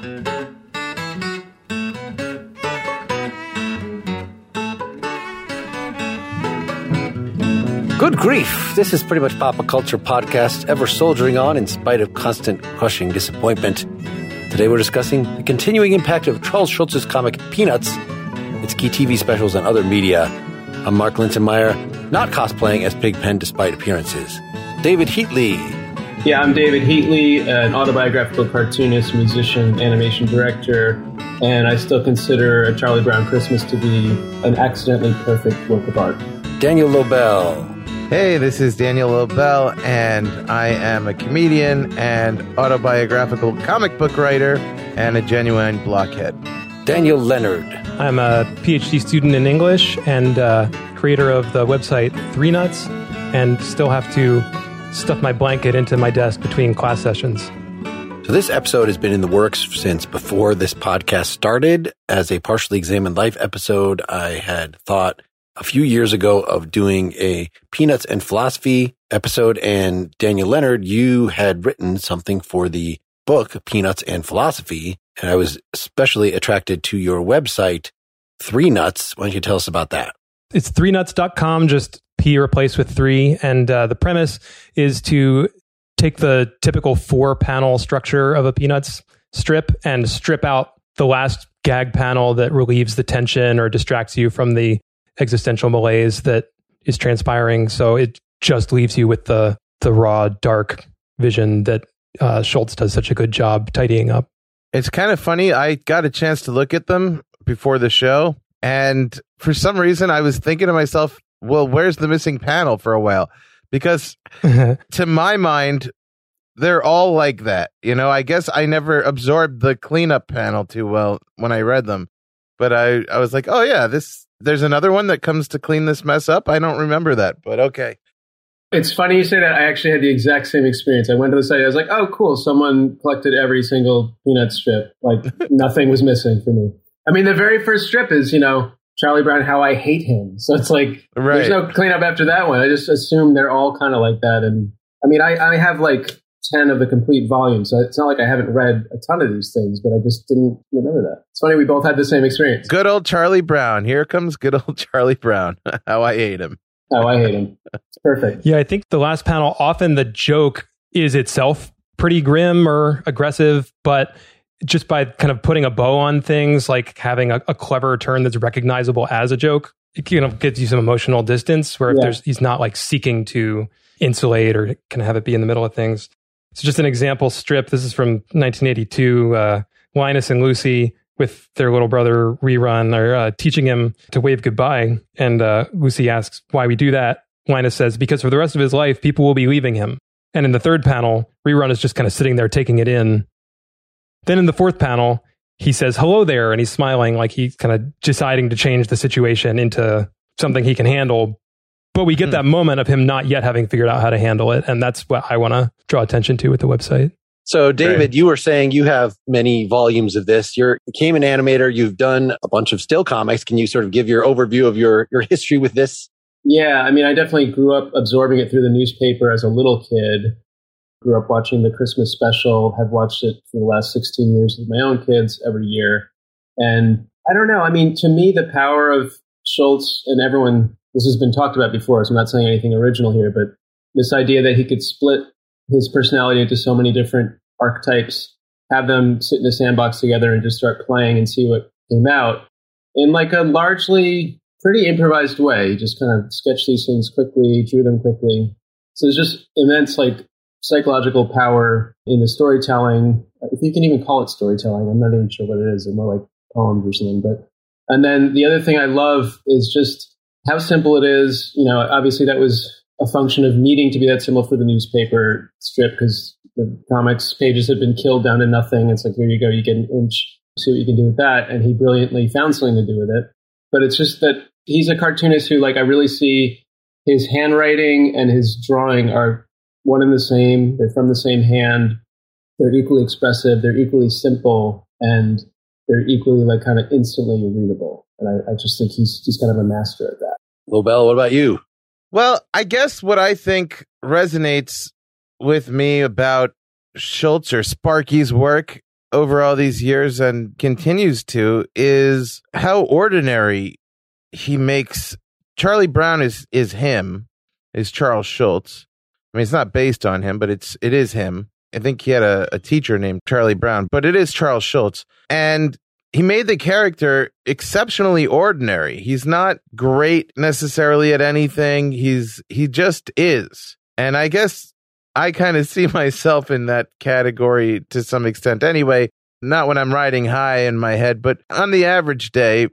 Good grief. This is Pretty Much Pop Culture Podcast, ever soldiering on in spite of constant crushing disappointment. Today we're discussing the continuing impact of Charles Schulz's comic Peanuts, its key TV specials and other media. I'm Mark Linsenmeyer, not cosplaying as Pigpen despite appearances. David Heatley. Yeah, I'm David Heatley, an autobiographical cartoonist, musician, animation director, and I still consider A Charlie Brown Christmas to be an accidentally perfect work of art. Daniel Lobel. Hey, this is Daniel Lobel, and I am a comedian and autobiographical comic book writer and a genuine blockhead. Daniel Leonard. I'm a PhD student in English and creator of the website Three Nuts, and still have to stuff my blanket into my desk between class sessions. So this episode has been in the works since before this podcast started. As a partially examined life episode, I had thought a few years ago of doing a Peanuts and Philosophy episode, and Daniel Leonard, you had written something for the book Peanuts and Philosophy, and I was especially attracted to your website, Three Nuts. Why don't you tell us about that? It's threenuts.com, just P replaced with 3, and the premise is to take the typical 4-panel structure of a Peanuts strip and strip out the last gag panel that relieves the tension or distracts you from the existential malaise that is transpiring. So it just leaves you with the raw, dark vision that Schulz does such a good job tidying up. It's kind of funny. I got a chance to look at them before the show, and for some reason I was thinking to myself, well, where's the missing panel for a while? Because to my mind, they're all like that. You know, I guess I never absorbed the cleanup panel too well when I read them. But I was like, oh yeah, there's another one that comes to clean this mess up. I don't remember that, but okay. It's funny you say that. I actually had the exact same experience. I went to the site. I was like, oh, cool. Someone collected every single Peanut strip. Like nothing was missing for me. I mean, the very first strip is, Charlie Brown, How I Hate Him. So it's like, There's no cleanup after that one. I just assume they're all kind of like that. And I mean, I have like 10 of the complete volume. So it's not like I haven't read a ton of these things, but I just didn't remember that. It's funny. We both had the same experience. Good old Charlie Brown. Here comes good old Charlie Brown. How I hate him. How I hate him. It's perfect. Yeah, I think the last panel, often the joke is itself pretty grim or aggressive, but just by kind of putting a bow on things, like having a clever turn that's recognizable as a joke, it kind of gives you some emotional distance where if he's not like seeking to insulate or kind of have it be in the middle of things. So just an example strip. This is from 1982. Linus and Lucy with their little brother Rerun are teaching him to wave goodbye. And Lucy asks why we do that. Linus says, because for the rest of his life, people will be leaving him. And in the third panel, Rerun is just kind of sitting there taking it in. Then in the fourth panel, he says, hello there. And he's smiling like he's kind of deciding to change the situation into something he can handle. But we get that moment of him not yet having figured out how to handle it. And that's what I want to draw attention to with the website. So, David, you were saying you have many volumes of this. You became an animator. You've done a bunch of still comics. Can you sort of give your overview of your history with this? Yeah, I mean, I definitely grew up absorbing it through the newspaper as a little kid. Grew up watching the Christmas special, have watched it for the last 16 years with my own kids every year. And I don't know. I mean, to me, the power of Schulz and everyone, this has been talked about before, so I'm not saying anything original here, but this idea that he could split his personality into so many different archetypes, have them sit in a sandbox together and just start playing and see what came out in like a largely pretty improvised way. He just kind of sketched these things quickly, drew them quickly. So there's just immense like psychological power in the storytelling. If you can even call it storytelling, I'm not even sure what it is. They're more like poems or something. And then the other thing I love is just how simple it is. Obviously that was a function of needing to be that simple for the newspaper strip because the comics pages had been killed down to nothing. It's like, here you go, you get an inch, see what you can do with that. And he brilliantly found something to do with it. But it's just that he's a cartoonist who, like, I really see his handwriting and his drawing are one and the same. They're from the same hand. They're equally expressive. They're equally simple. And they're equally, like, kind of instantly readable. And I just think he's kind of a master at that. Lobel, what about you? Well, I guess what I think resonates with me about Schulz or Sparky's work over all these years and continues to is how ordinary he makes. Charlie Brown is Charles Schulz. I mean, it's not based on him, but it is him. I think he had a teacher named Charlie Brown, but it is Charles Schulz. And he made the character exceptionally ordinary. He's not great necessarily at anything. He just is. And I guess I kind of see myself in that category to some extent anyway, not when I'm riding high in my head, but on the average day,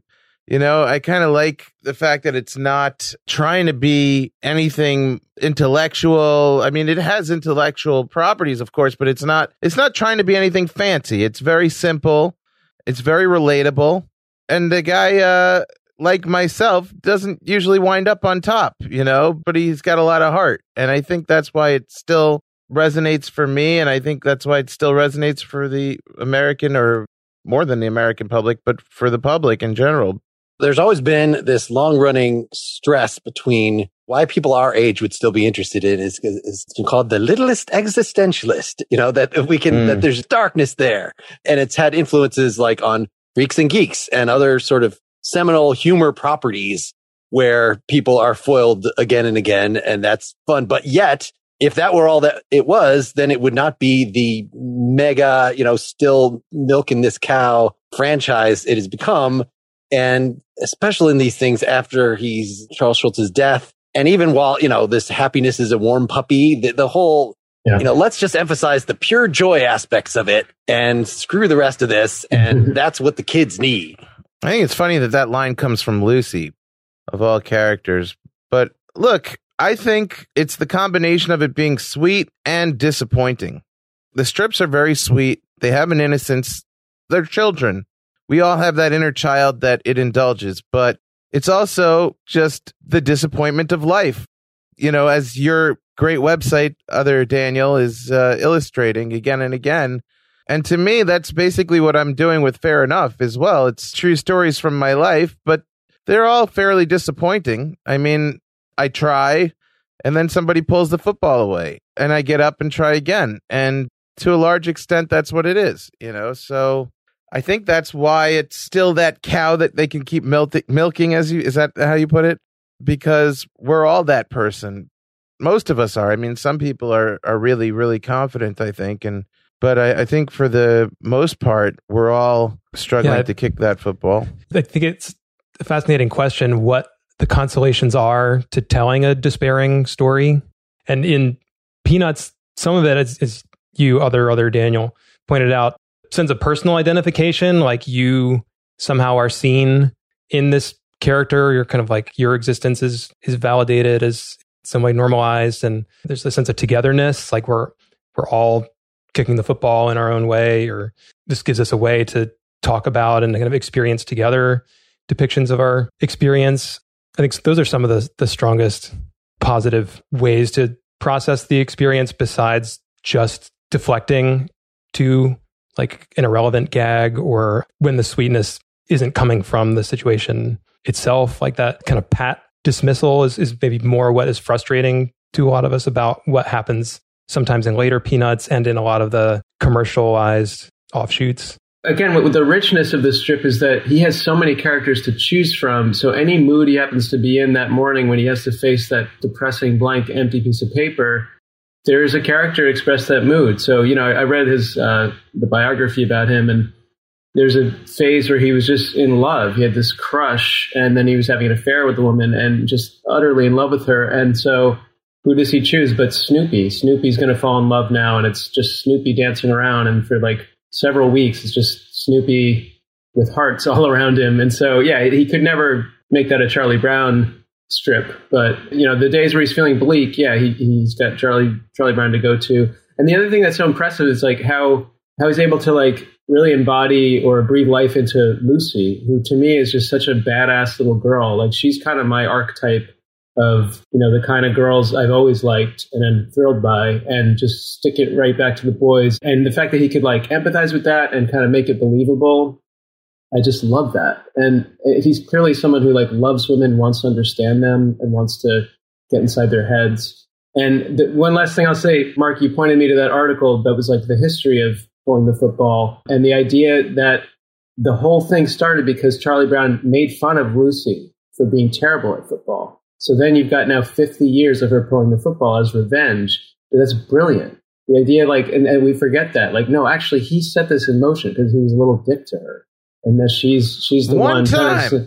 I kind of like the fact that it's not trying to be anything intellectual. I mean, it has intellectual properties, of course, but it's not trying to be anything fancy. It's very simple. It's very relatable. And the guy, like myself, doesn't usually wind up on top, but he's got a lot of heart. And I think that's why it still resonates for me. And I think that's why it still resonates for the American, or more than the American public, but for the public in general. There's always been this long-running stress between why people our age would still be interested in is called the littlest existentialist, that we can, that there's darkness there. And it's had influences like on Freaks and Geeks and other sort of seminal humor properties where people are foiled again and again. And that's fun. But yet, if that were all that it was, then it would not be the mega, still milking this cow franchise it has become. And especially in these things after Charles Schulz's death. And even while, this happiness is a warm puppy, the whole, let's just emphasize the pure joy aspects of it and screw the rest of this. And that's what the kids need. I think it's funny that line comes from Lucy, of all characters. But look, I think it's the combination of it being sweet and disappointing. The strips are very sweet. They have an innocence. They're children. We all have that inner child that it indulges, but it's also just the disappointment of life. As your great website, Other Daniel, is illustrating again and again. And to me, that's basically what I'm doing with Fair Enough as well. It's true stories from my life, but they're all fairly disappointing. I mean, I try, and then somebody pulls the football away, and I get up and try again. And to a large extent, that's what it is, so I think that's why it's still that cow that they can keep milking, is that how you put it? Because we're all that person. Most of us are. I mean, some people are really, really confident, I think. But I think for the most part, we're all struggling to kick that football. I think it's a fascinating question, what the consolations are to telling a despairing story. And in Peanuts, some of it, as you, other Daniel, pointed out, sense of personal identification, like you somehow are seen in this character. You're kind of like your existence is validated, as some way normalized, and there's a sense of togetherness, like we're all kicking the football in our own way, or this gives us a way to talk about and kind of experience together depictions of our experience. I think those are some of the strongest positive ways to process the experience, besides just deflecting to like an irrelevant gag, or when the sweetness isn't coming from the situation itself. Like that kind of pat dismissal is maybe more what is frustrating to a lot of us about what happens sometimes in later Peanuts and in a lot of the commercialized offshoots. Again, with the richness of this strip is that he has so many characters to choose from. So any mood he happens to be in that morning when he has to face that depressing, blank, empty piece of paper, there's a character to express that mood. So, I read the biography about him, and there's a phase where he was just in love. He had this crush, and then he was having an affair with the woman and just utterly in love with her. And so who does he choose but Snoopy? Snoopy's going to fall in love now, and it's just Snoopy dancing around. And for like several weeks, it's just Snoopy with hearts all around him. And so, he could never make that a Charlie Brown strip, but the days where he's feeling bleak, he's got Charlie Brown to go to. And the other thing that's so impressive is like how he's able to like really embody or breathe life into Lucy, who to me is just such a badass little girl. Like she's kind of my archetype of the kind of girls I've always liked and I'm thrilled by, and just stick it right back to the boys. And the fact that he could like empathize with that and kind of make it believable, I just love that. And he's clearly someone who like loves women, wants to understand them, and wants to get inside their heads. And one last thing I'll say, Mark, you pointed me to that article that was like the history of pulling the football. And the idea that the whole thing started because Charlie Brown made fun of Lucy for being terrible at football. So then you've got now 50 years of her pulling the football as revenge. That's brilliant. The idea, like, and we forget that, like, no, actually, he set this in motion because he was a little dick to her, and that she's the one time.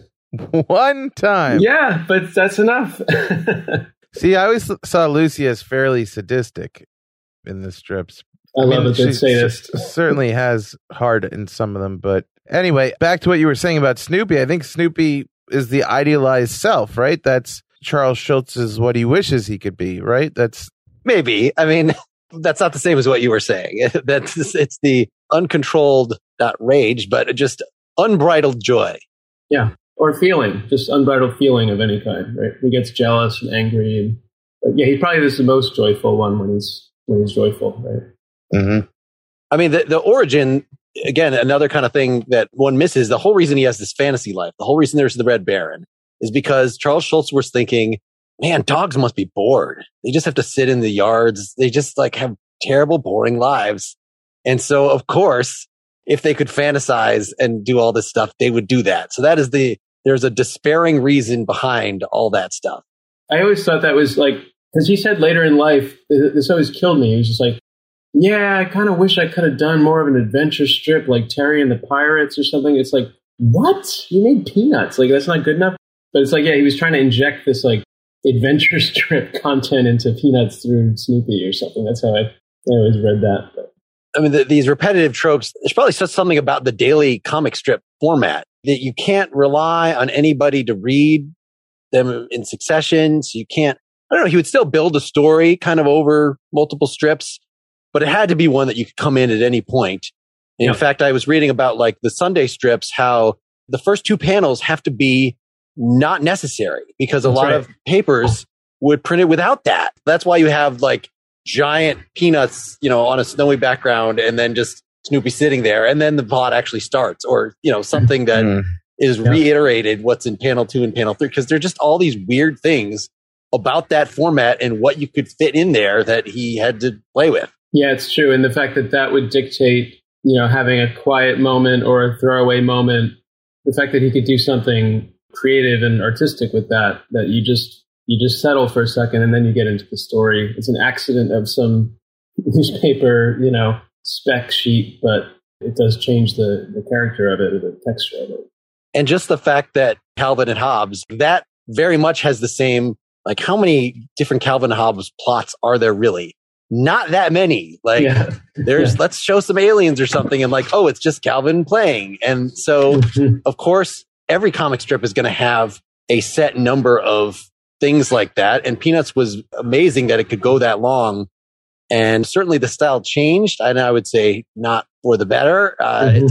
One time. Yeah, but that's enough. See, I always saw Lucy as fairly sadistic in the strips. I love it. Good sadist. Certainly has heart in some of them, but anyway, back to what you were saying about Snoopy. I think Snoopy is the idealized self, right? That's Charles Schulz is what he wishes he could be, right? That's maybe. I mean, that's not the same as what you were saying. It's the uncontrolled, not rage, but just unbridled joy. Yeah, or feeling, just unbridled feeling of any kind, right? He gets jealous and angry, but yeah, he probably is the most joyful one when he's joyful, right? Mm-hmm. I mean, the origin, again, another kind of thing that one misses. The whole reason he has this fantasy life, the whole reason there's the Red Baron, is because Charles Schulz was thinking, man, dogs must be bored. They just have to sit in the yards. They just like have terrible, boring lives. And so, of course, if they could fantasize and do all this stuff, they would do that. So that is there's a despairing reason behind all that stuff. I always thought that was like, because he said later in life, this always killed me. He was just like, yeah, I kind of wish I could have done more of an adventure strip like Terry and the Pirates or something. It's like, what? You made Peanuts. Like, that's not good enough. But it's like, yeah, he was trying to inject this like adventure strip content into Peanuts through Snoopy or something. That's how I always read that. But. I mean, these repetitive tropes, there's probably something about the daily comic strip format that you can't rely on anybody to read them in succession. So you can't, I don't know, he would still build a story kind of over multiple strips, but it had to be one that you could come in at any point. And in fact, I was reading about like the Sunday strips, how the first two panels have to be not necessary because a lot of papers would print it without that. That's why you have like giant peanuts, on a snowy background and then just Snoopy sitting there. And then the plot actually starts or, something that is reiterated what's in panel 2 and panel 3. Cause there are just all these weird things about that format and what you could fit in there that he had to play with. Yeah, it's true. And the fact that would dictate, having a quiet moment or a throwaway moment, the fact that he could do something creative and artistic with that you just settle for a second and then you get into the story. It's an accident of some newspaper, spec sheet, but it does change the character of it or the texture of it. And just the fact that Calvin and Hobbes, that very much has the same, like how many different Calvin and Hobbes plots are there really? Not that many. Like let's show some aliens or something and like, oh, it's just Calvin playing. And so of course, every comic strip is going to have a set number of things like that. And Peanuts was amazing that it could go that long. And certainly the style changed. And I would say not for the better. It's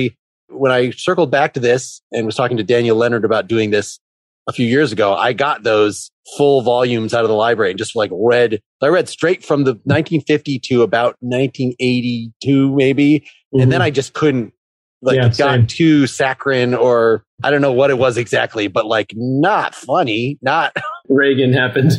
when I circled back to this and was talking to Daniel Leonard about doing this a few years ago, I got those full volumes out of the library and just I read straight from the 1950 to about 1982, maybe. And then I just couldn't, it got too saccharine or I don't know what it was exactly, but like not funny, not Reagan happened.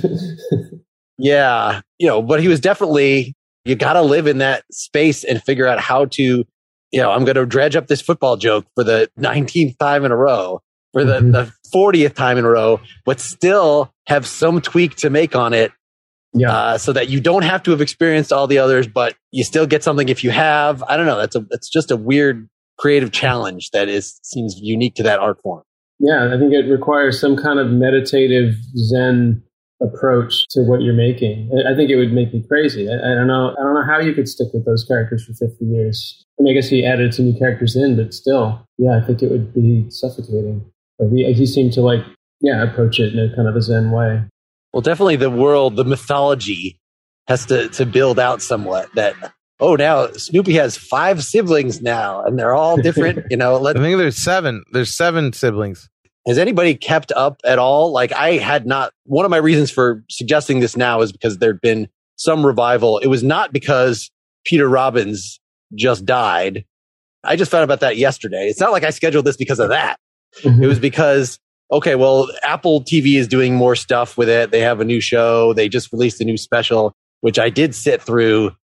Yeah. But he was definitely, you got to live in that space and figure out how to, I'm going to dredge up this football joke for the 19th time in a row, for the 40th time in a row, but still have some tweak to make on it. Yeah. So that you don't have to have experienced all the others, but you still get something if you have. I don't know. It's just a weird creative challenge that seems unique to that art form. Yeah, I think it requires some kind of meditative Zen approach to what you're making. I think it would make me crazy. I don't know how you could stick with those characters for 50 years. I mean, I guess he added some new characters in, but still, I think it would be suffocating. But he seemed to approach it in a kind of a Zen way. Well, definitely the world, the mythology has to build out somewhat that, now Snoopy has 5 siblings now and they're all different, I think there's 7. There's 7 siblings. Has anybody kept up at all? Like I had not, one of my reasons for suggesting this now is because there'd been some revival. It was not because Peter Robbins just died. I just found out about that yesterday. It's not like I scheduled this because of that. It was because, Apple TV is doing more stuff with it. They have a new show. They just released a new special, which I did sit through.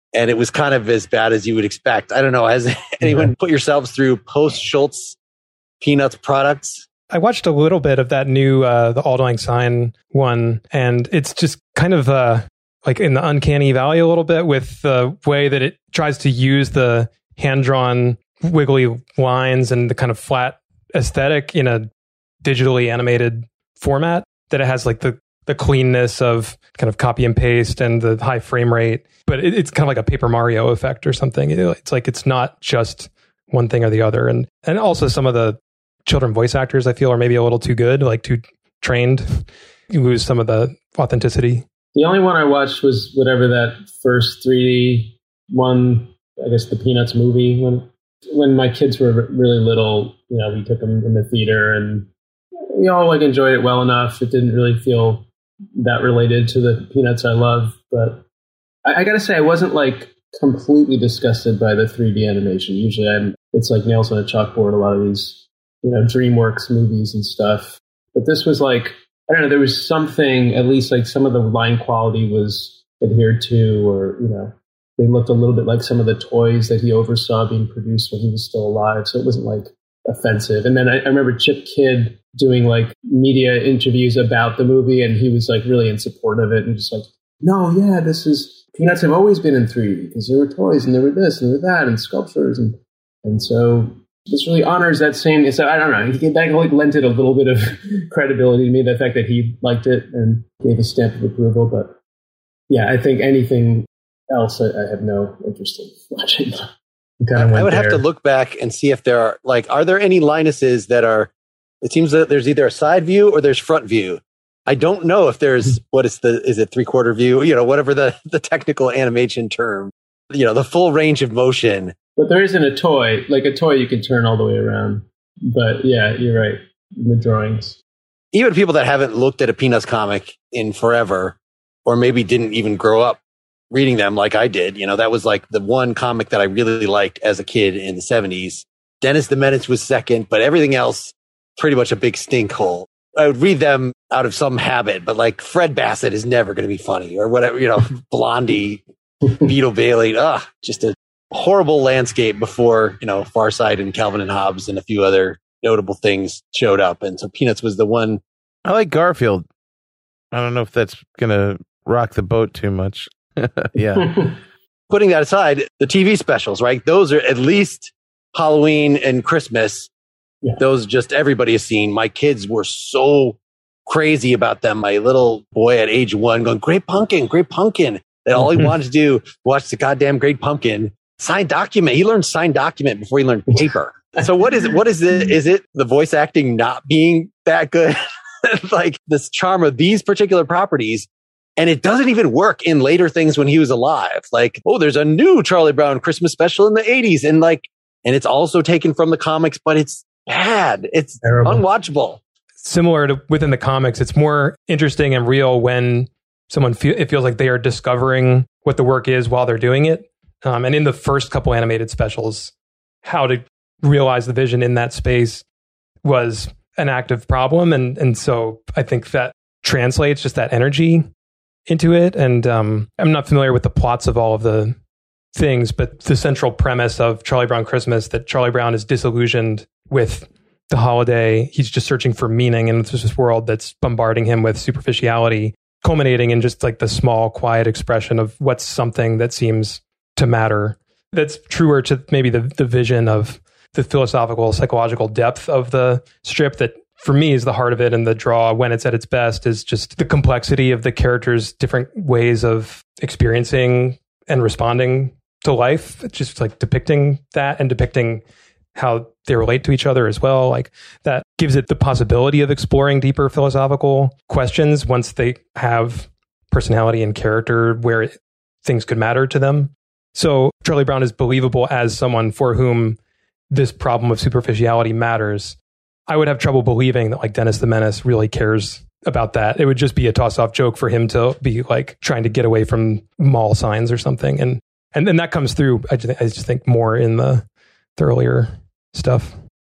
and it was kind of as bad as you would expect. I don't know. Has anyone put yourselves through post-Schultz Peanuts products? I watched a little bit of that new the Auld Lang Syne one, and it's just kind of like in the uncanny valley a little bit with the way that it tries to use the hand-drawn wiggly lines and the kind of flat aesthetic in a digitally animated format, that it has like the cleanness of kind of copy and paste and the high frame rate, but it's kind of like a Paper Mario effect or something. It's like it's not just one thing or the other. And also some of the children voice actors, I feel, are maybe a little too good, like too trained. You lose some of the authenticity. The only one I watched was whatever that first 3D one, I guess the Peanuts movie. When my kids were really little, we took them in the theater and we all like enjoyed it well enough. It didn't really feel that related to the Peanuts I love, but I gotta say I wasn't like completely disgusted by the 3D animation. Usually it's like nails on a chalkboard, a lot of these, DreamWorks movies and stuff. But this was like, I don't know, there was something, at least like some of the line quality was adhered to, or, they looked a little bit like some of the toys that he oversaw being produced when he was still alive. So it wasn't like offensive. And then I remember Chip Kidd doing like media interviews about the movie, and he was like really in support of it and just like, no, yeah, Peanuts have always been in 3D because there were toys and there were this and there were that and sculptures. And so this really honors that same, so I don't know, that like lent it a little bit of credibility to me, the fact that he liked it and gave a stamp of approval. But yeah, I think anything else I have no interest in watching. I would have to look back and see if there are there any Linuses that are, it seems that there's either a side view or there's front view. I don't know if there's, is it 3/4 view, whatever the technical animation term, the full range of motion. But there isn't a toy, like a toy you can turn all the way around. But yeah, you're right. In the drawings. Even people that haven't looked at a Peanuts comic in forever, or maybe didn't even grow up reading them like I did, that was like the one comic that I really liked as a kid in the 70s. Dennis the Menace was second, but everything else, pretty much a big stink hole. I would read them out of some habit, but like Fred Bassett is never going to be funny, or whatever, Blondie, Beetle Bailey, just a horrible landscape before, Far Side and Calvin and Hobbes and a few other notable things showed up. And so Peanuts was the one. I like Garfield. I don't know if that's going to rock the boat too much. Yeah. Putting that aside, the TV specials, right? Those are at least Halloween and Christmas. Yeah. Those just everybody has seen. My kids were so crazy about them. My little boy at age 1 going, Great Pumpkin. And all he wanted to do, watch the goddamn Great Pumpkin. Signed document. He learned signed document before he learned paper. So what is it? Is it the voice acting not being that good? Like this charm of these particular properties. And it doesn't even work in later things when he was alive. Like, there's a new Charlie Brown Christmas special in the 80s. And it's also taken from the comics, but it's bad. It's terrible. Unwatchable. Similar to within the comics, it's more interesting and real when it feels like they are discovering what the work is while they're doing it. And in the first couple animated specials, how to realize the vision in that space was an active problem. And so I think that translates just that energy into it. And I'm not familiar with the plots of all of the things, but the central premise of Charlie Brown Christmas, that Charlie Brown is disillusioned with the holiday. He's just searching for meaning in this world that's bombarding him with superficiality, culminating in just like the small, quiet expression of what's something that seems to matter. That's truer to maybe the vision of the philosophical, psychological depth of the strip that for me is the heart of it, and the draw when it's at its best is just the complexity of the characters' different ways of experiencing and responding to life. It's just like depicting that and depicting how they relate to each other as well. Like that gives it the possibility of exploring deeper philosophical questions once they have personality and character where things could matter to them. So Charlie Brown is believable as someone for whom this problem of superficiality matters. I would have trouble believing that like Dennis the Menace really cares about that. It would just be a toss-off joke for him to be like trying to get away from mall signs or something. And then that comes through, I just think more in the earlier stuff.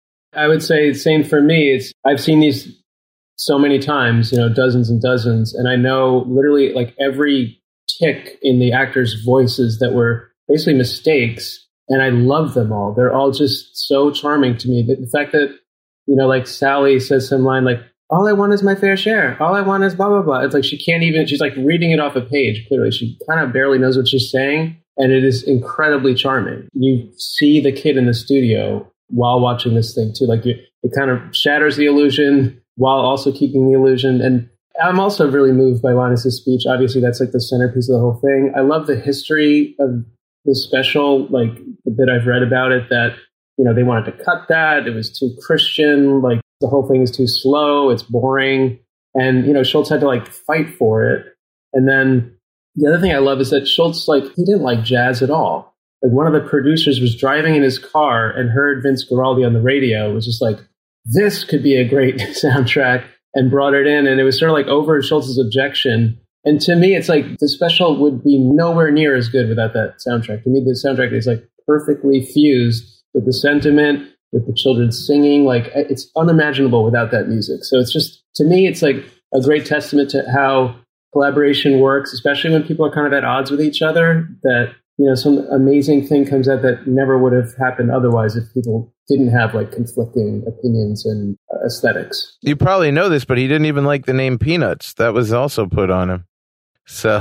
I would say same for me. I've seen these so many times, dozens and dozens. And I know literally like every tick in the actors' voices that were basically mistakes. And I love them all. They're all just so charming to me. The fact that, like Sally says some line like, all I want is my fair share. All I want is blah, blah, blah. It's like she's like reading it off a page, clearly. She kind of barely knows what she's saying. And it is incredibly charming. You see the kid in the studio while watching this thing too. Like it kind of shatters the illusion while also keeping the illusion. And I'm also really moved by Linus's speech. Obviously, that's like the centerpiece of the whole thing. I love the history of the special, like the bit I've read about it, that, they wanted to cut that. It was too Christian. Like the whole thing is too slow. It's boring. And, Schultz had to like fight for it. And then the other thing I love is that Schultz, like, he didn't like jazz at all. Like one of the producers was driving in his car and heard Vince Guaraldi on the radio. It was just like, this could be a great soundtrack, and brought it in. And it was sort of like over Schultz's objection. And to me, it's like the special would be nowhere near as good without that soundtrack. To me, the soundtrack is like perfectly fused with the sentiment, with the children singing. Like it's unimaginable without that music. So it's just, to me, it's like a great testament to how collaboration works, especially when people are kind of at odds with each other, that, some amazing thing comes out that never would have happened otherwise if people didn't have like conflicting opinions and aesthetics. You probably know this, but he didn't even like the name Peanuts. That was also put on him. So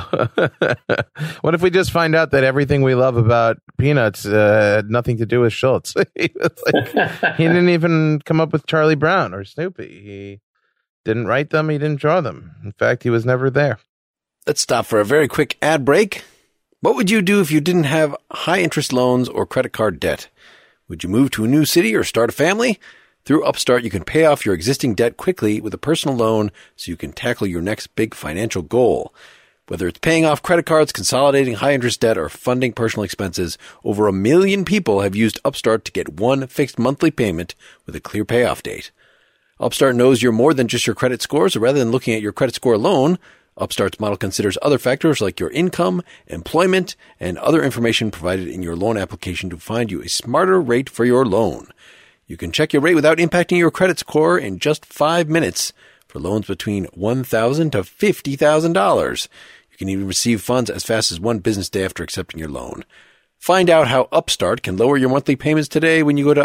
what if we just find out that everything we love about Peanuts had nothing to do with Schultz? He didn't even come up with Charlie Brown or Snoopy. He didn't write them. He didn't draw them. In fact, he was never there. Let's stop for a very quick ad break. What would you do if you didn't have high-interest loans or credit card debt? Would you move to a new city or start a family? Through Upstart, you can pay off your existing debt quickly with a personal loan so you can tackle your next big financial goal. Whether it's paying off credit cards, consolidating high-interest debt, or funding personal expenses, over 1 million people have used Upstart to get one fixed monthly payment with a clear payoff date. Upstart knows you're more than just your credit score, so rather than looking at your credit score alone, Upstart's model considers other factors like your income, employment, and other information provided in your loan application to find you a smarter rate for your loan. You can check your rate without impacting your credit score in just 5 minutes for loans between $1,000 to $50,000. You can even receive funds as fast as 1 business day after accepting your loan. Find out how Upstart can lower your monthly payments today when you go to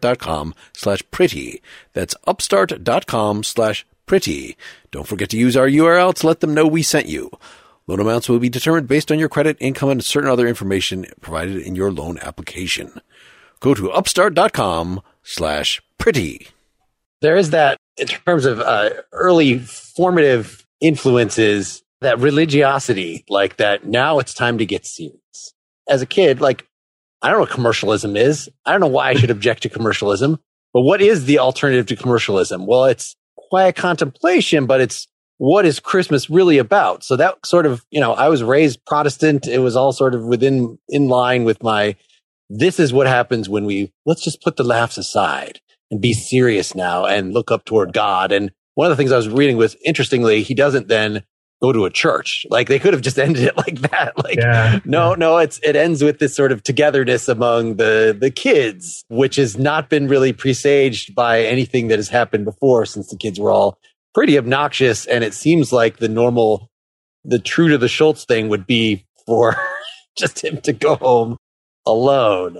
upstart.com/pretty. That's upstart.com/pretty. Don't forget to use our URL to let them know we sent you. Loan amounts will be determined based on your credit, income, and certain other information provided in your loan application. Go to upstart.com/pretty. There is that, in terms of early formative influences, that religiosity, like that now it's time to get serious. As a kid, like, I don't know what commercialism is. I don't know why I should object to commercialism, but what is the alternative to commercialism? Well, it's quiet contemplation, but it's what is Christmas really about? So that sort of, I was raised Protestant. It was all sort of in line with this is what happens when let's just put the laughs aside and be serious now and look up toward God. And one of the things I was reading was, interestingly, he doesn't then go to a church. Like, they could have just ended it like that. Like, no, it ends with this sort of togetherness among the kids, which has not been really presaged by anything that has happened before, since the kids were all pretty obnoxious. And it seems like the true to the Schultz thing would be for just him to go home alone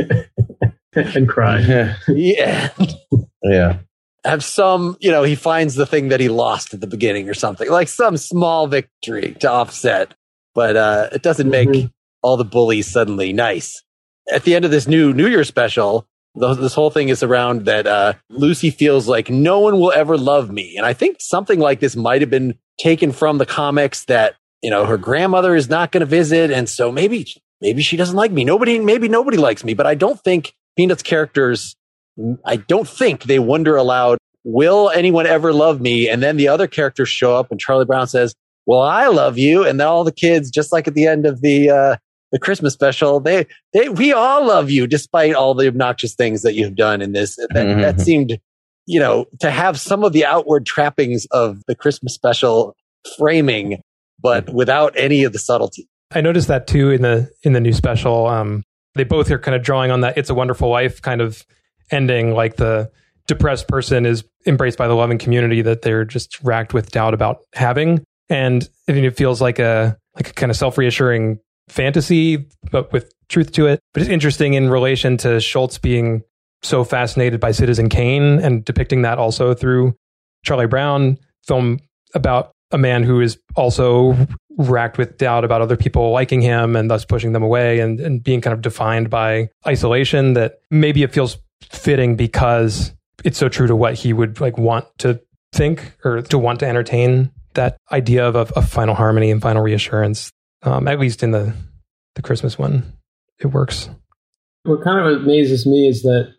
and cry. Yeah. Yeah. Have some, he finds the thing that he lost at the beginning or something, like some small victory to offset, but it doesn't make all the bullies suddenly nice. At the end of this New Year special, this whole thing is around that Lucy feels like no one will ever love me. And I think something like this might have been taken from the comics, that, her grandmother is not going to visit. And so maybe she doesn't like me. Maybe nobody likes me, but I don't think Peanuts characters, I don't think they wonder aloud, will anyone ever love me? And then the other characters show up and Charlie Brown says, well, I love you. And then all the kids, just like at the end of the Christmas special, we all love you, despite all the obnoxious things that you've done in this. That seemed, to have some of the outward trappings of the Christmas special framing, but without any of the subtlety. I noticed that too in the new special. They both are kind of drawing on that It's a Wonderful Life kind of ending, like the depressed person is embraced by the loving community that they're just racked with doubt about having. And I mean, it feels like a like a kind of self-reassuring fantasy, but with truth to it. But it's interesting in relation to Schultz being so fascinated by Citizen Kane and depicting that also through Charlie Brown, film about a man who is also racked with doubt about other people liking him and thus pushing them away and being kind of defined by isolation, that maybe it feels fitting because it's so true to what he would like want to think or to want to entertain, that idea of a final harmony and final reassurance. At least in the Christmas one, it works. What kind of amazes me is that,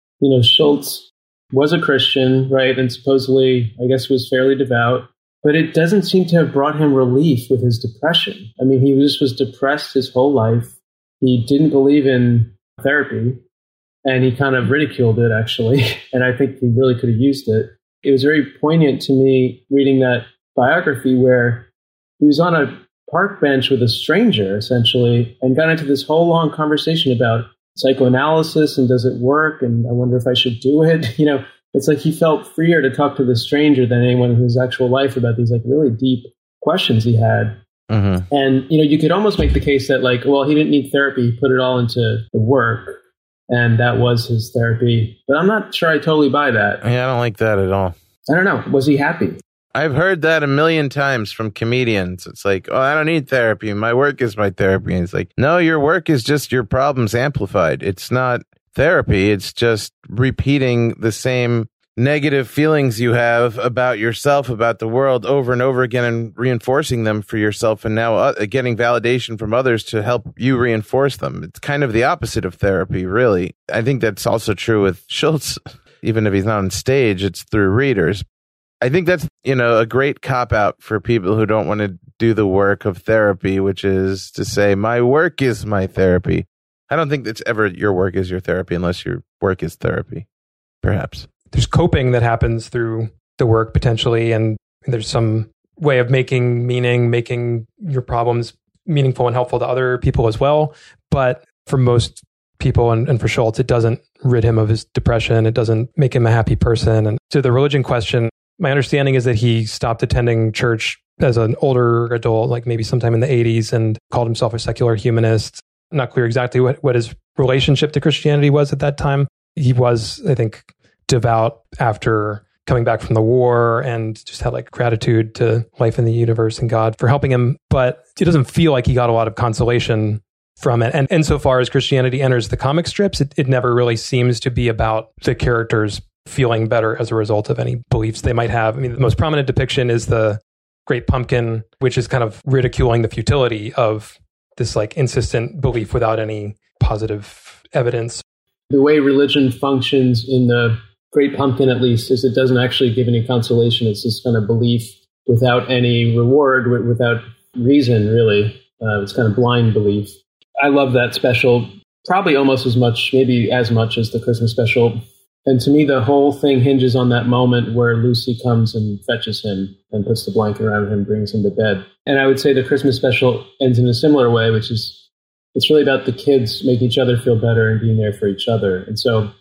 Schultz was a Christian, right? And supposedly, I guess, was fairly devout, but it doesn't seem to have brought him relief with his depression. I mean, he just was depressed his whole life. He didn't believe in therapy, and he kind of ridiculed it, actually. And I think he really could have used it. It was very poignant to me reading that biography where he was on a park bench with a stranger, essentially, and got into this whole long conversation about psychoanalysis and does it work? And I wonder if I should do it. It's like he felt freer to talk to the stranger than anyone in his actual life about these like really deep questions he had. Mm-hmm. And, you could almost make the case that like, well, he didn't need therapy, he put it all into the work. And that was his therapy. But I'm not sure I totally buy that. Yeah, I don't like that at all. I don't know. Was he happy? I've heard that a million times from comedians. It's like, oh, I don't need therapy. My work is my therapy. And it's like, no, your work is just your problems amplified. It's not therapy. It's just repeating the same negative feelings you have about yourself, about the world over and over again and reinforcing them for yourself. And now getting validation from others to help you reinforce them. It's kind of the opposite of therapy, really. I think that's also true with Schultz. Even if he's not on stage, it's through readers. I think that's, a great cop-out for people who don't want to do the work of therapy, which is to say, my work is my therapy. I don't think it's ever your work is your therapy unless your work is therapy, perhaps. There's coping that happens through the work, potentially, and there's some way of making meaning, making your problems meaningful and helpful to other people as well. But for most people, and for Schultz, it doesn't rid him of his depression. It doesn't make him a happy person. And to the religion question, my understanding is that he stopped attending church as an older adult, like maybe sometime in the 80s, and called himself a secular humanist. Not clear exactly what his relationship to Christianity was at that time. He was, I think, devout after coming back from the war and just had like gratitude to life in the universe and God for helping him. But it doesn't feel like he got a lot of consolation from it. And insofar as Christianity enters the comic strips, it never really seems to be about the characters feeling better as a result of any beliefs they might have. I mean, the most prominent depiction is the Great Pumpkin, which is kind of ridiculing the futility of this like insistent belief without any positive evidence. The way religion functions in the Great Pumpkin, at least, is it doesn't actually give any consolation. It's this kind of belief without any reward, without reason, really. It's kind of blind belief. I love that special, probably almost as much, maybe as much as the Christmas special. And to me, the whole thing hinges on that moment where Lucy comes and fetches him and puts the blanket around him, brings him to bed. And I would say the Christmas special ends in a similar way, which is, it's really about the kids making each other feel better and being there for each other. And so,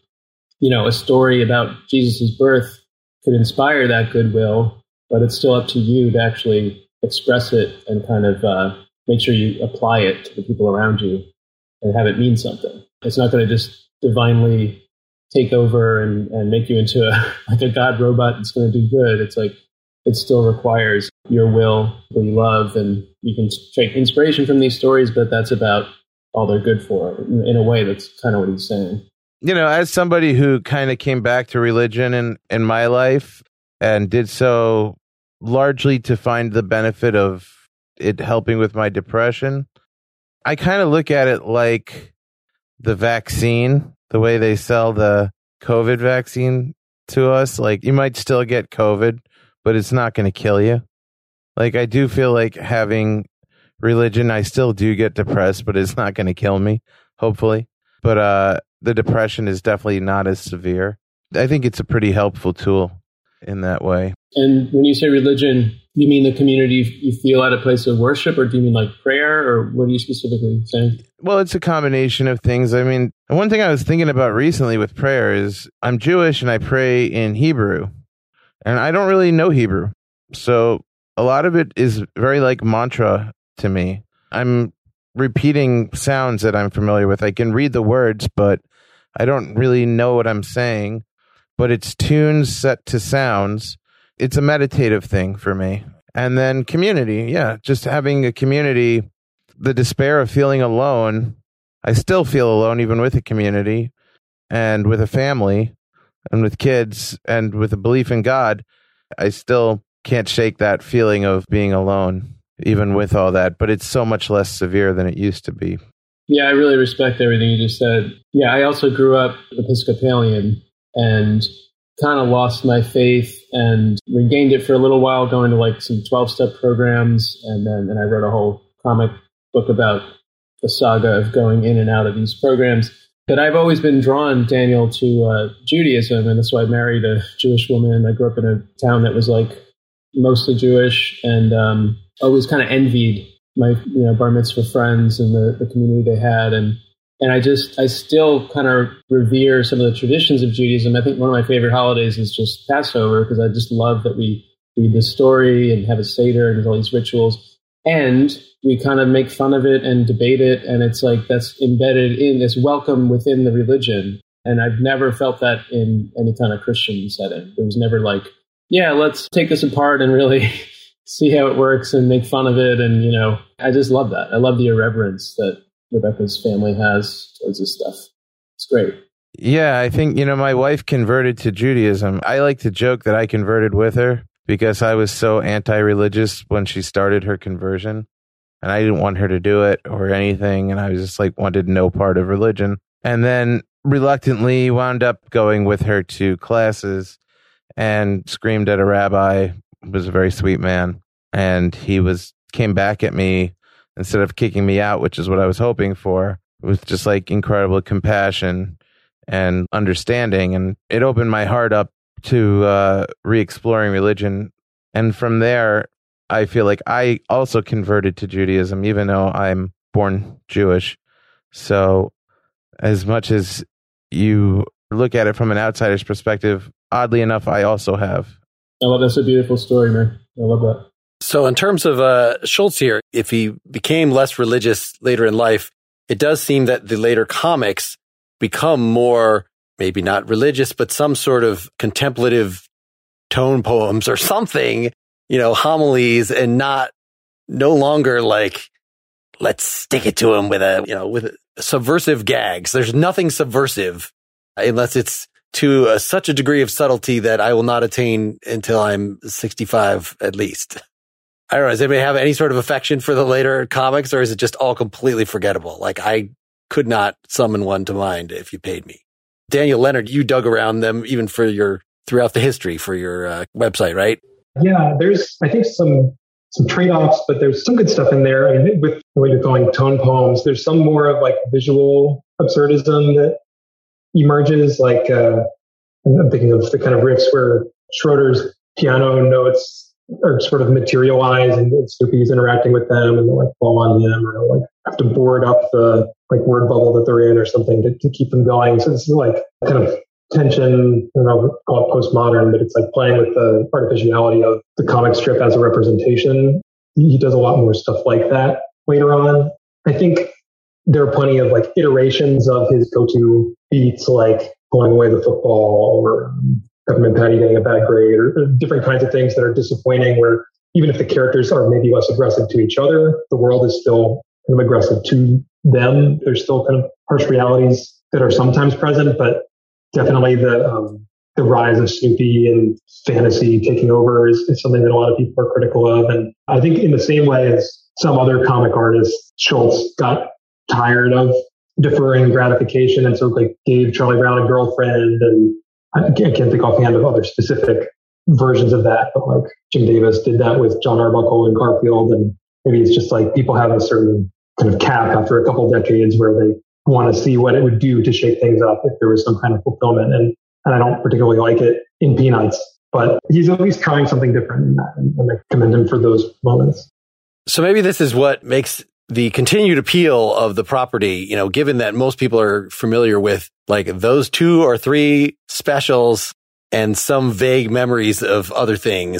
a story about Jesus' birth could inspire that goodwill, but it's still up to you to actually express it and kind of make sure you apply it to the people around you and have it mean something. It's not going to just divinely take over and make you into a God robot that's going to do good. It's like, it still requires your will, what you love, and you can take inspiration from these stories, but that's about all they're good for. In a way, that's kind of what he's saying. As somebody who kind of came back to religion in my life and did so largely to find the benefit of it helping with my depression, I kind of look at it like the vaccine, the way they sell the COVID vaccine to us. Like, you might still get COVID, but it's not going to kill you. Like, I do feel like having religion, I still do get depressed, but it's not going to kill me, hopefully. But the depression is definitely not as severe. I think it's a pretty helpful tool in that way. And when you say religion, you mean the community you feel at a place of worship, or do you mean like prayer, or what are you specifically saying? Well, it's a combination of things. I mean, one thing I was thinking about recently with prayer is I'm Jewish and I pray in Hebrew, and I don't really know Hebrew. So a lot of it is very like mantra to me. I'm repeating sounds that I'm familiar with. I can read the words, but I don't really know what I'm saying. But it's tunes set to sounds. It's a meditative thing for me. And then community. Yeah, just having a community, the despair of feeling alone. I still feel alone even with a community and with a family and with kids and with a belief in God. I still can't shake that feeling of being alone, even with all that. But it's so much less severe than it used to be. Yeah, I really respect everything you just said. Yeah, I also grew up Episcopalian and kind of lost my faith and regained it for a little while, going to like some 12-step programs. And then I wrote a whole comic book about the saga of going in and out of these programs. But I've always been drawn, Daniel, to Judaism. And that's why I married a Jewish woman. I grew up in a town that was like mostly Jewish, and always kind of envied my bar mitzvah friends and the community they had. And I still kind of revere some of the traditions of Judaism. I think one of my favorite holidays is just Passover, because I just love that we read the story and have a Seder and there's all these rituals. And we kind of make fun of it and debate it. And it's like that's embedded in this welcome within the religion. And I've never felt that in any kind of Christian setting. It was never like, yeah, let's take this apart and really see how it works and make fun of it. And, I just love that. I love the irreverence that Rebecca's family has towards this stuff. It's great. Yeah, I think, my wife converted to Judaism. I like to joke that I converted with her because I was so anti-religious when she started her conversion. And I didn't want her to do it or anything. And I was just wanted no part of religion. And then reluctantly wound up going with her to classes and screamed at a rabbi, who was a very sweet man. And he came back at me instead of kicking me out, which is what I was hoping for, with just incredible compassion and understanding. And it opened my heart up to re-exploring religion. And from there, I feel like I also converted to Judaism, even though I'm born Jewish. So as much as you look at it from an outsider's perspective, oddly enough, I also have. That's a beautiful story, man. I love that. So in terms of Schulz here, if he became less religious later in life, it does seem that the later comics become more, maybe not religious, but some sort of contemplative tone poems or something, homilies, and no longer let's stick it to him with subversive gags. There's nothing subversive unless it's to such a degree of subtlety that I will not attain until I'm 65 at least. I don't know. Does anybody have any sort of affection for the later comics, or is it just all completely forgettable? I could not summon one to mind if you paid me. Daniel Leonard, you dug around them even throughout the history for your website, right? Yeah, there's, I think, some trade-offs, but there's some good stuff in there. I mean, with what you're calling tone poems, there's some more of visual absurdism that emerges. I'm thinking of the kind of riffs where Schroeder's piano notes are sort of materialize and Snoopy's interacting with them and they fall on him, or have to board up the word bubble that they're in or something to keep them going. So this is kind of tension, I don't know, call it postmodern, but it's playing with the artificiality of the comic strip as a representation. He does a lot more stuff like that later on. I think there are plenty of iterations of his go-to beats, pulling away the football or Peppermint Patty getting a bad grade, or different kinds of things that are disappointing, where even if the characters are maybe less aggressive to each other, the world is still kind of aggressive to them. There's still kind of harsh realities that are sometimes present, but definitely the rise of Snoopy and fantasy taking over is something that a lot of people are critical of. And I think in the same way as some other comic artists, Schulz got tired of deferring gratification and so gave Charlie Brown a girlfriend, and I can't think offhand of other specific versions of that, but Jim Davis did that with John Arbuckle and Garfield, and maybe it's just people have a certain kind of cap after a couple decades where they want to see what it would do to shake things up if there was some kind of fulfillment, and I don't particularly like it in Peanuts, but he's at least trying something different in that, and I commend him for those moments. So maybe this is what makes the continued appeal of the property, given that most people are familiar with those 2 or 3 specials and some vague memories of other things.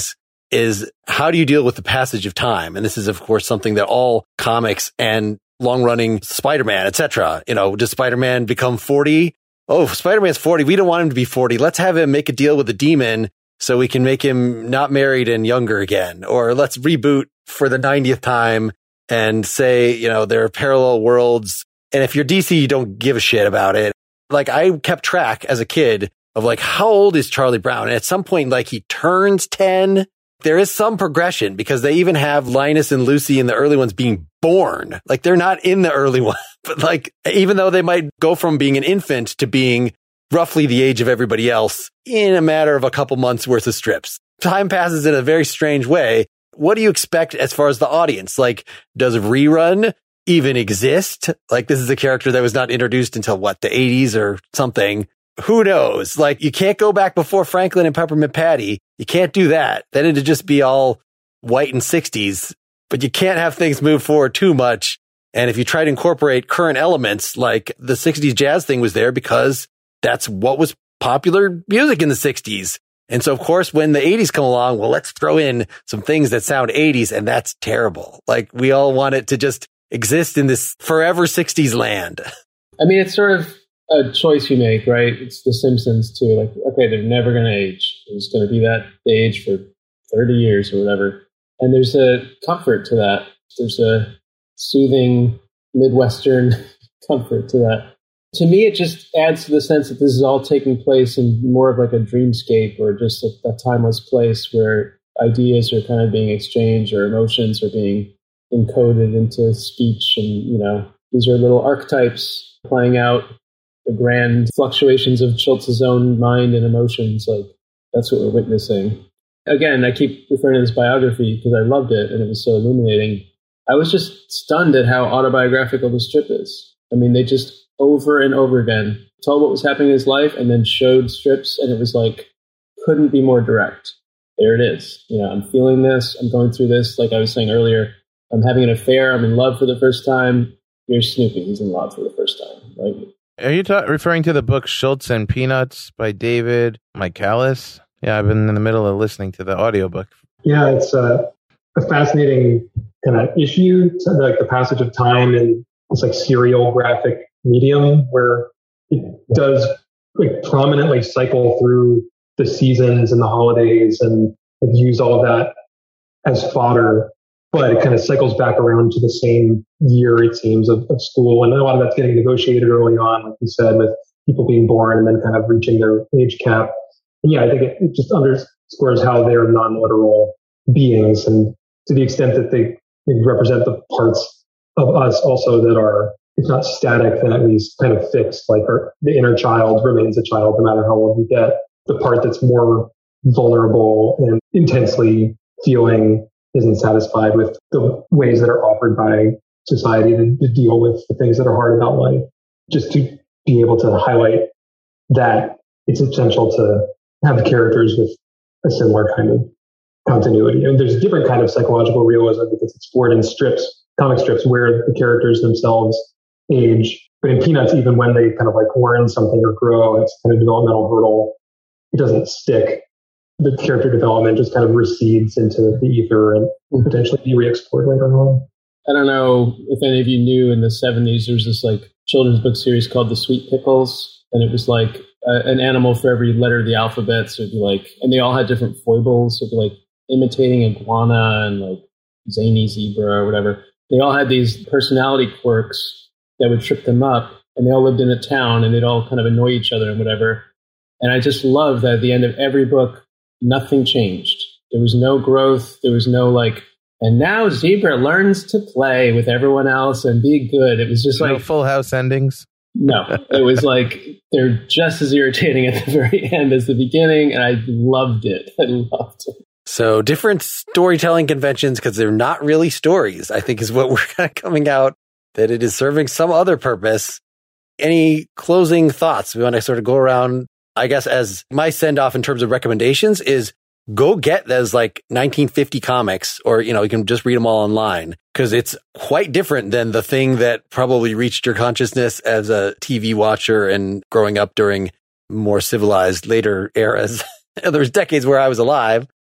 is how do you deal with the passage of time? And this is, of course, something that all comics and long-running Spider-Man, etc. Does Spider-Man become 40? Oh, Spider-Man's 40. We don't want him to be 40. Let's have him make a deal with the demon so we can make him not married and younger again. Or let's reboot for the 90th time and say, there are parallel worlds. And if you're DC, you don't give a shit about it. Like, I kept track as a kid of like, how old is Charlie Brown? And at some point, like, he turns 10. There is some progression because they even have Linus and Lucy in the early ones being born. Like, they're not in the early one, but like, even though they might go from being an infant to being roughly the age of everybody else in a matter of a couple months worth of strips. Time passes in a very strange way. What do you expect as far as the audience? Like, does Rerun even exist? Like, this is a character that was not introduced until the 80s or something. Who knows? Like, you can't go back before Franklin and Peppermint Patty. You can't do that. Then it'd just be all white and 60s, but you can't have things move forward too much. And if you try to incorporate current elements, like the 60s jazz thing was there because that's what was popular music in the 60s. And so, of course, when the 80s come along, well, let's throw in some things that sound 80s, and that's terrible. Like, we all want it to just exist in this forever 60s land. I mean, it's sort of a choice you make, right? It's The Simpsons too. Like, okay, they're never going to age. There's going to be that age for 30 years or whatever. And there's a comfort to that. There's a soothing Midwestern comfort to that. To me, it just adds to the sense that this is all taking place in more of like a dreamscape or just a timeless place where ideas are kind of being exchanged or emotions are being encoded into speech. And, these are little archetypes playing out the grand fluctuations of Schultz's own mind and emotions. Like, that's what we're witnessing. Again, I keep referring to this biography because I loved it and it was so illuminating. I was just stunned at how autobiographical the strip is. I mean, they just over and over again told what was happening in his life and then showed strips, and it was like, couldn't be more direct. There it is. I'm feeling this. I'm going through this. Like I was saying earlier, I'm having an affair. I'm in love for the first time. Here's Snoopy. He's in love for the first time. Right? Are you referring to the book Schultz and Peanuts by David Michaelis? Yeah, I've been in the middle of listening to the audiobook. Yeah, it's a fascinating kind of issue, to like the passage of time in this like serial graphic medium where it does like prominently cycle through the seasons and the holidays and like, use all of that as fodder, but it kind of cycles back around to the same year, it seems, of school. And a lot of that's getting negotiated early on, like you said, with people being born and then kind of reaching their age cap. And yeah, I think it just underscores how they're non-literal beings. And to the extent that they represent the parts of us also that are, if not static, then at least kind of fixed, like the inner child remains a child no matter how old you get. The part that's more vulnerable and intensely feeling isn't satisfied with the ways that are offered by society to deal with the things that are hard about life. Just to be able to highlight that it's essential to have characters with a similar kind of continuity. And there's a different kind of psychological realism because it's explored in strips, comic strips, where the characters themselves age. But in Peanuts, even when they kind of like learn something or grow, it's kind of developmental hurdle. It doesn't stick. The character development just kind of recedes into the ether and potentially be re-explored later on. I don't know if any of you knew in the 70s, there was this like children's book series called The Sweet Pickles. And it was like an animal for every letter of the alphabet. So it'd be like, and they all had different foibles. So it'd be like imitating iguana and like zany zebra or whatever. They all had these personality quirks that would trip them up. And they all lived in a town and they'd all kind of annoy each other and whatever. And I just love that at the end of every book, nothing changed. There was no growth. There was no like, and now Zebra learns to play with everyone else and be good. It was just No like Full House endings. No, it was like they're just as irritating at the very end as the beginning, and I loved it. I loved it. So different storytelling conventions because they're not really stories, I think is what we're kind of coming out, that it is serving some other purpose. Any closing thoughts? We want to sort of go around, I guess, as my send off in terms of recommendations is go get those like 1950 comics, or, you know, you can just read them all online because it's quite different than the thing that probably reached your consciousness as a TV watcher and growing up during more civilized later eras. There's decades where I was alive.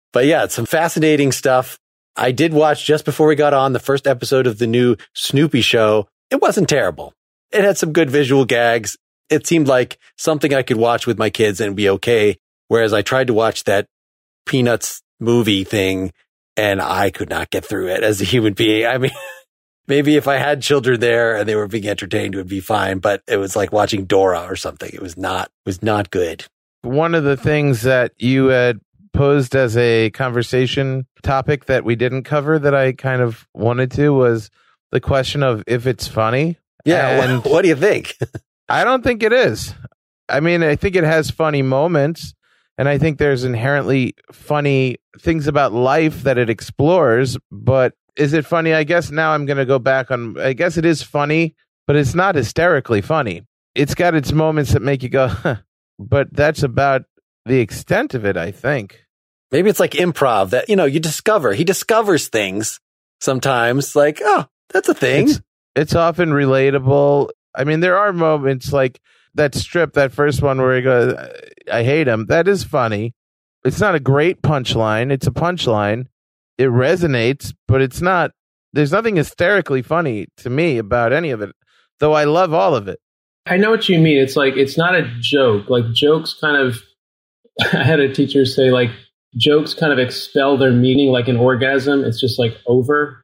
But yeah, it's some fascinating stuff. I did watch just before we got on the first episode of the new Snoopy show. It wasn't terrible. It had some good visual gags. It seemed like something I could watch with my kids and be okay. Whereas I tried to watch that Peanuts movie thing and I could not get through it as a human being. I mean, maybe if I had children there and they were being entertained, it would be fine. But it was like watching Dora or something. It was not good. One of the things that you had posed as a conversation topic that we didn't cover that I kind of wanted to was the question of if it's funny. Yeah. And what do you think? I don't think it is. I mean, I think it has funny moments, and I think there's inherently funny things about life that it explores. But is it funny? I guess now I'm going to go back on, I guess it is funny, but it's not hysterically funny. It's got its moments that make you go, huh. But that's about the extent of it, I think. Maybe it's like improv that, he discovers things sometimes like, oh, that's a thing. It's often relatable. I mean, there are moments like that strip, that first one where he goes, I hate him. That is funny. It's not a great punchline. It's a punchline. It resonates, but it's not, there's nothing hysterically funny to me about any of it, though I love all of it. I know what you mean. It's like, it's not a joke. Like jokes kind of, I had a teacher say like jokes kind of expel their meaning like an orgasm. It's just like over,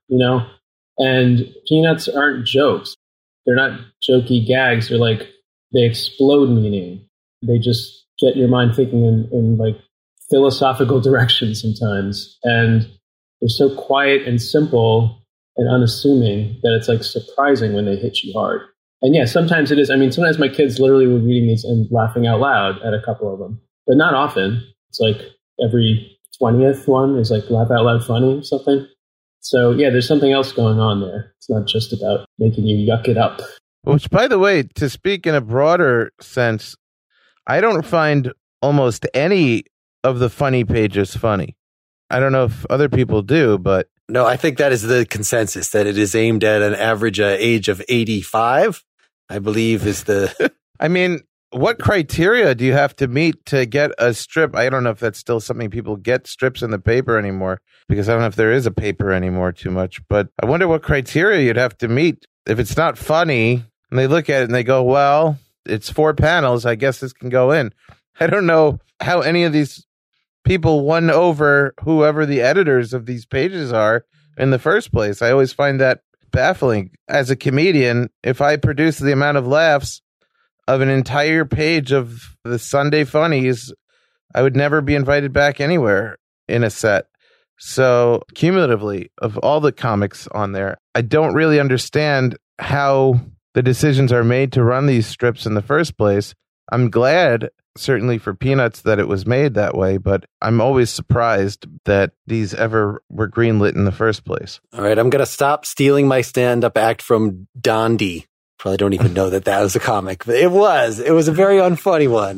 and Peanuts aren't jokes. They're not jokey gags. They're like, they explode meaning. They just get your mind thinking in like philosophical directions sometimes. And they're so quiet and simple and unassuming that it's like surprising when they hit you hard. And yeah, sometimes it is. I mean, sometimes my kids literally were reading these and laughing out loud at a couple of them, but not often. It's like every 20th one is like laugh out loud funny or something. So yeah, there's something else going on there. It's not just about making you yuck it up. Which, by the way, to speak in a broader sense, I don't find almost any of the funny pages funny. I don't know if other people do, but... No, I think that is the consensus, that it is aimed at an average age of 85, I believe is the... I mean, what criteria do you have to meet to get a strip? I don't know if that's still something people get strips in the paper anymore, because I don't know if there is a paper anymore too much, but I wonder what criteria you'd have to meet. If it's not funny, and they look at it and they go, well, it's 4 panels, I guess this can go in. I don't know how any of these people won over whoever the editors of these pages are in the first place. I always find that baffling. As a comedian, if I produce the amount of laughs of an entire page of the Sunday Funnies, I would never be invited back anywhere in a set. So cumulatively, of all the comics on there, I don't really understand how the decisions are made to run these strips in the first place. I'm glad, certainly for Peanuts, that it was made that way, but I'm always surprised that these ever were greenlit in the first place. All right, I'm going to stop stealing my stand-up act from Dondi. Probably don't even know that was a comic, but it was a very unfunny one.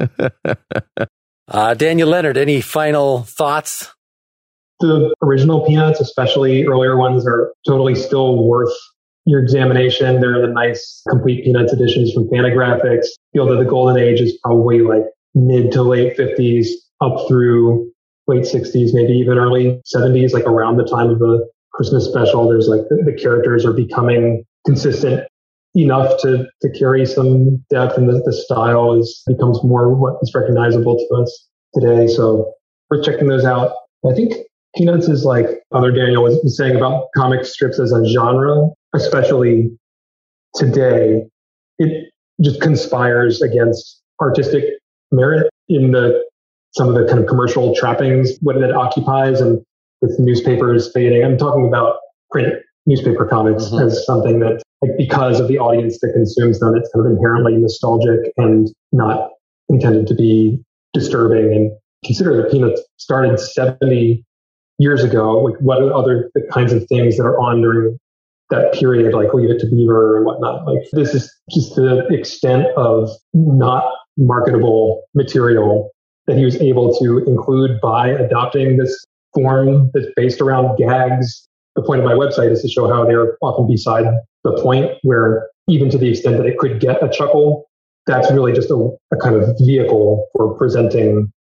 Daniel Leonard, any final thoughts? The original Peanuts, especially earlier ones, are totally still worth your examination. They're the nice complete Peanuts editions from Fantagraphics. Feel that the golden age is probably like mid to late 50s up through late 60s, maybe even early 70s, like around the time of the Christmas special. There's like the characters are becoming consistent enough to carry some depth, and the style becomes more what is recognizable to us today. So we're checking those out. I think Peanuts is like Other Daniel was saying about comic strips as a genre, especially today. It just conspires against artistic merit in some of the kind of commercial trappings, what it occupies, and with newspapers fading. I'm talking about print newspaper comics as something that, like, because of the audience that consumes them, it's kind of inherently nostalgic and not intended to be disturbing. And consider that Peanuts started 70 years ago. Like, what are the kinds of things that are on during that period, like Leave It to Beaver and whatnot? Like, this is just the extent of not marketable material that he was able to include by adopting this form that's based around gags. The point of my website is to show how they're often beside the point, where even to the extent that it could get a chuckle, that's really just a kind of vehicle for presenting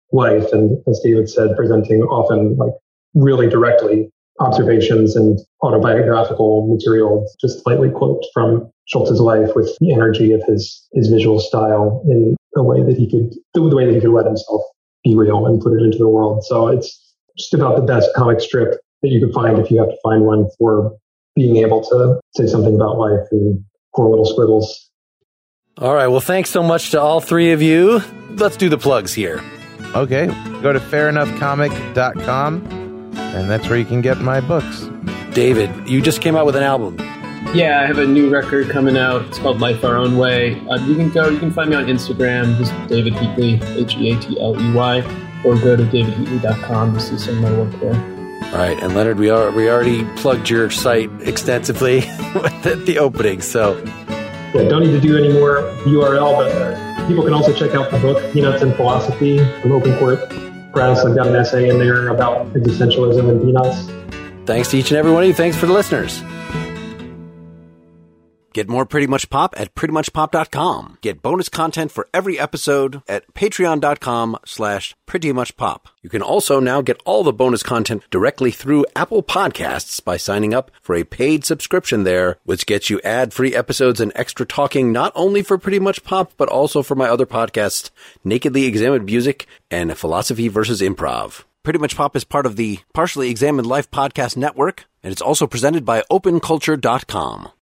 life. And as David said, presenting often like really directly observations and autobiographical material, just lightly quote from Schultz's life with the energy of his visual style in a way that he could, the way that he could let himself be real and put it into the world. So it's just about the best comic strip that you could find if you have to find one for being able to say something about life in four little squiggles. All right. Well, thanks so much to all three of you. Let's do the plugs here. Okay. Go to fairenoughcomic.com, and that's where you can get my books. David, you just came out with an album. Yeah, I have a new record coming out. It's called Life Our Own Way. You can find me on Instagram, just David Heatley, Heatley, or go to davidheatley.com to see some of my work there. All right, and Leonard, we already plugged your site extensively at the opening, so... Yeah, don't need to do any more URL, but people can also check out the book, Peanuts and Philosophy, from Open Court Press. I've got an essay in there about existentialism and peanuts. Thanks to each and every one of you. Thanks for the listeners. Get more Pretty Much Pop at prettymuchpop.com. Get bonus content for every episode at patreon.com/prettymuchpop. You can also now get all the bonus content directly through Apple Podcasts by signing up for a paid subscription there, which gets you ad-free episodes and extra talking not only for Pretty Much Pop, but also for my other podcasts, Nakedly Examined Music and Philosophy vs. Improv. Pretty Much Pop is part of the Partially Examined Life podcast network, and it's also presented by OpenCulture.com.